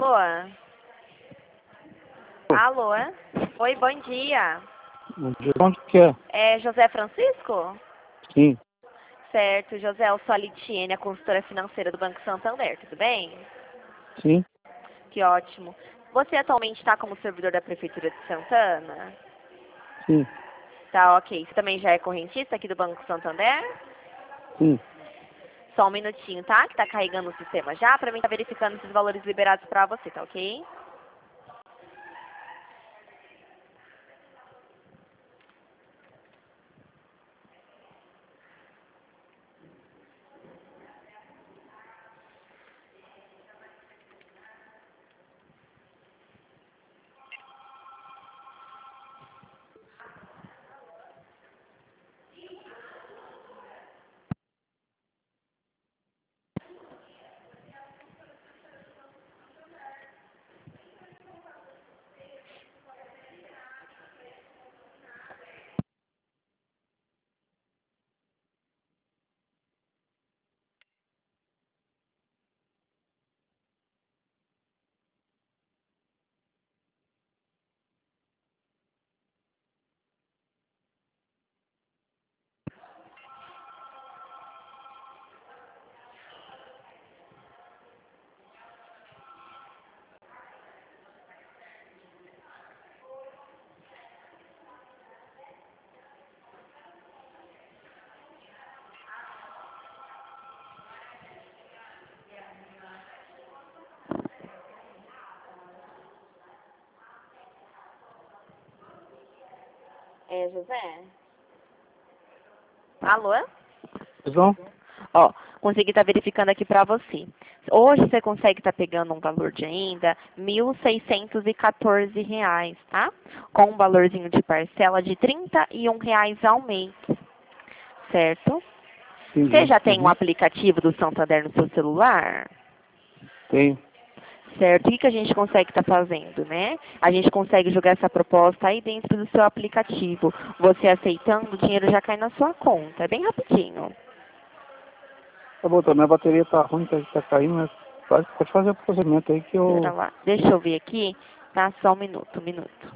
Alô? Alô? Oi, bom dia. Onde que é? É José Francisco? Sim, Certo, José, eu sou a Litiene, a consultora financeira do Banco Santander, tudo bem? sim, Que ótimo. Você atualmente está como servidor da Prefeitura de Santana? sim, Tá, ok. Você também já é correntista aqui do Banco Santander? sim. Só um minutinho, tá? Que tá carregando o sistema já, pra mim tá verificando esses valores liberados pra você, tá ok? É, José? Alô? Visão? Ó, consegui estar verificando aqui pra você. Hoje você consegue estar pegando um valor de ainda R$ 1.614, tá? Com um valorzinho de parcela de R$ 31 ao mês, certo? Você Entendi. já tem um Uhum. aplicativo do Santander no seu celular? Tenho. Certo? O que a gente consegue estar fazendo, né? A gente consegue jogar essa proposta aí dentro do seu aplicativo. Você aceitando, o dinheiro já cai na sua conta. É bem rapidinho. Tá bom, minha bateria tá ruim, tá caindo, mas pode fazer o procedimento aí que Pera eu... lá. Deixa eu ver aqui. Tá? Só um minuto, um minuto.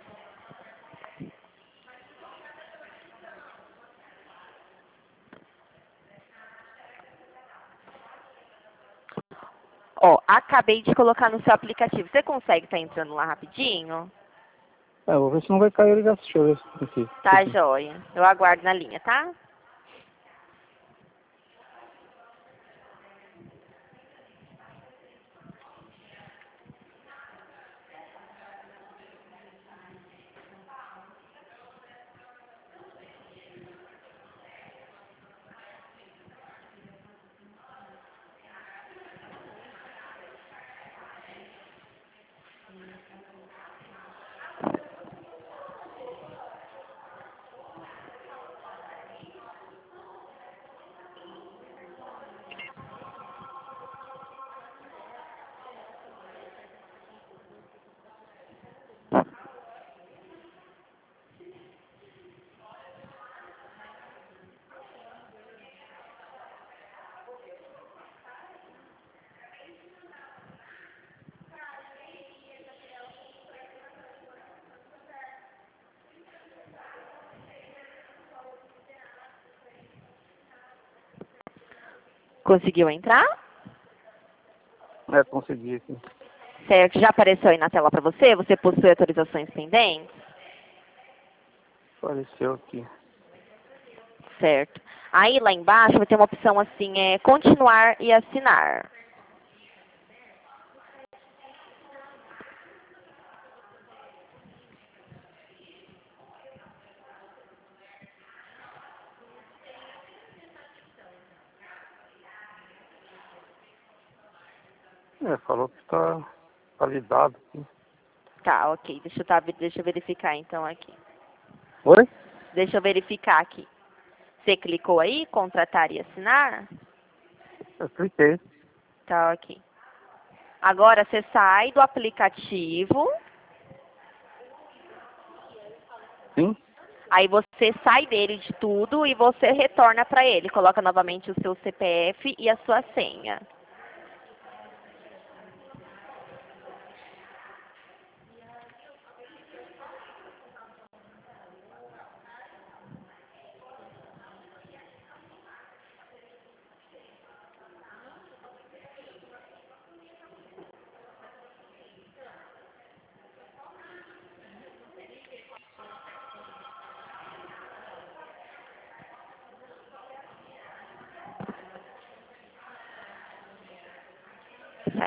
Ó, acabei de colocar no seu aplicativo. Você consegue estar entrando lá rapidinho? Vou ver se não vai cair a ligação. Deixa eu ver Tá, aqui. joia. Eu aguardo na linha, tá? Conseguiu entrar? Consegui aqui. Certo. Já apareceu aí na tela para você? Você possui autorizações pendentes? Apareceu aqui. Certo. Aí lá embaixo vai ter uma opção assim, continuar e assinar. Falou que tá validado aqui. Tá, ok. Deixa eu verificar então aqui. Oi? Deixa eu verificar aqui. Você clicou aí, contratar e assinar? Eu cliquei. Tá, ok. Agora você sai do aplicativo, Sim? aí você sai dele de tudo e você retorna para ele. Coloca novamente o seu CPF e a sua senha.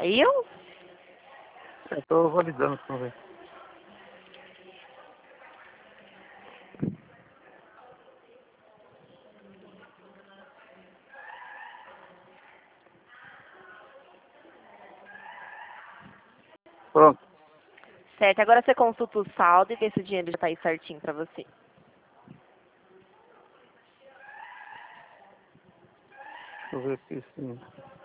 Caiu? Eu tô validando, vamos ver. Pronto. Certo, agora você consulta o saldo e vê se o dinheiro já tá aí certinho pra você. Deixa eu ver aqui sim.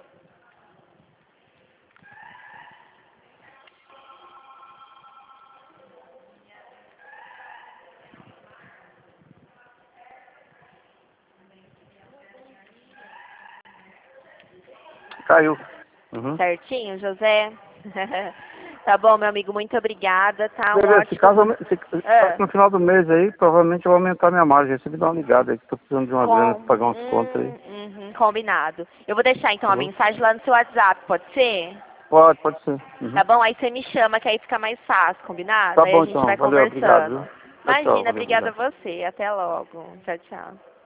Caiu. Uhum. Certinho, José? Tá bom, meu amigo, muito obrigada, tá? Um Beleza, ótimo... no final do mês aí, provavelmente eu vou aumentar minha margem. Você me dá uma ligada aí, que tô precisando de uma grana pra pagar uns contos aí. Combinado. Eu vou deixar então Tá a bom? mensagem lá no seu WhatsApp, pode ser? Pode ser. Uhum. Tá bom? Aí você me chama, que aí fica mais fácil, combinado? Tá Aí a bom gente então, vai valeu, obrigado, viu? conversando. Tchau, Imagina, valeu, obrigada a obrigado. você. Até logo. Tchau, tchau.